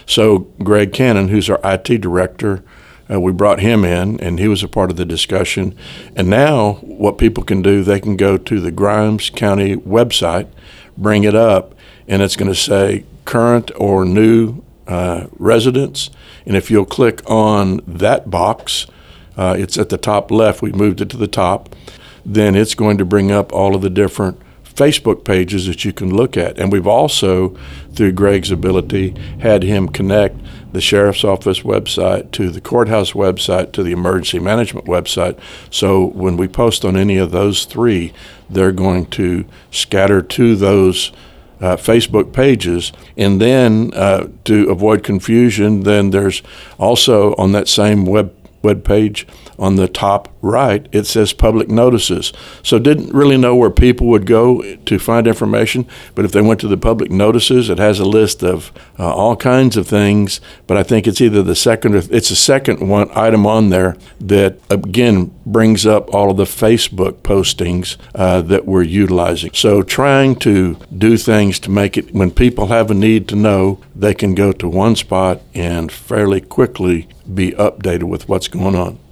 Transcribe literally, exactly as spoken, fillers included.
So Greg Cannon, who's our I T director, uh, we brought him in, and he was a part of the discussion. And now what people can do, they can go to the Grimes County website, bring it up, and it's going to say current or new uh, residents. And if you'll click on that box, uh, it's at the top left, we moved it to the top, then it's going to bring up all of the different Facebook pages that you can look at. And we've also, through Greg's ability, had him connect the sheriff's office website to the courthouse website to the emergency management website. So when we post on any of those three, they're going to scatter to those uh, Facebook pages. And then uh, to avoid confusion, then there's also on that same web web page on the top right, it says public notices. So didn't really know where people would go to find information, but if they went to the public notices, it has a list of uh, all kinds of things. But I think it's either the second or it's the second one item on there that again brings up all of the Facebook postings uh, that we're utilizing. So trying to do things to make it when people have a need to know, they can go to one spot and fairly quickly be updated with what's going on.